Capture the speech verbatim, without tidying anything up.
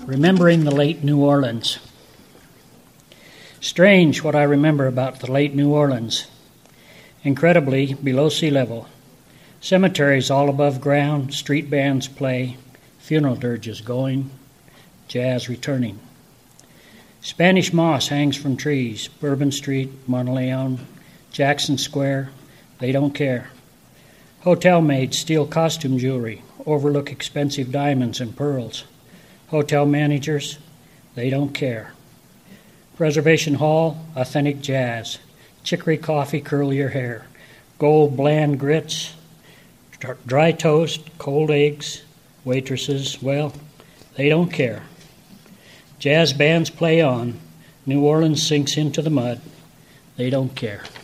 Remembering the late New Orleans. Strange what I remember about the late New Orleans. Incredibly below sea level. Cemeteries all above ground, street bands play, funeral dirges going, jazz returning. Spanish moss hangs from trees, Bourbon Street, Monteleone, Jackson Square, they don't care. Hotel maids steal costume jewelry, overlook expensive diamonds and pearls. Hotel managers, they don't care. Reservation Hall, authentic jazz. Chicory coffee, curl your hair. Gold bland grits, dry toast, cold eggs. Waitresses, well, they don't care. Jazz bands play on. New Orleans sinks into the mud. They don't care.